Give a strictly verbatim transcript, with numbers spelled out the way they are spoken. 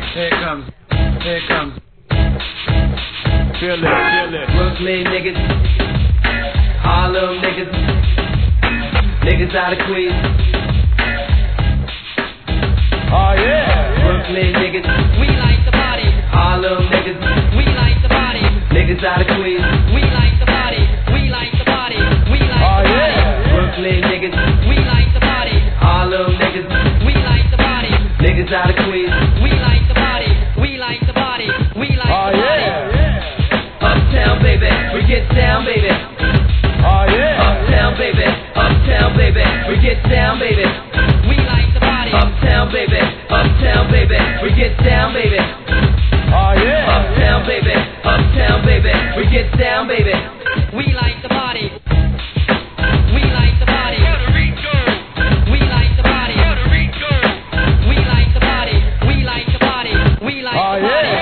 Here it comes. Here it comes. Feel it, feel it. Brooklyn niggas, Harlem niggas, niggas out of Queens. Oh yeah. Brooklyn niggas, We like the party. Harlem niggas, We like the party. niggas out of Queens. We like the party. We like the party. We like Oh the party. yeah. Brooklyn niggas, We like the party. Harlem niggas, We like the party. niggas out of Queens. We like the party. We like the party. We like Oh the party. yeah. Uptown baby, we get down baby. Oh yeah. Uptown baby, uptown baby, we get down baby. We like the party. Uptown baby, uptown baby, we get down baby. Oh yeah. Uptown baby, uptown baby, we get down baby. We like the party. We like the party. We like the party. We like the party. We like the party. We like Oh the party. yeah.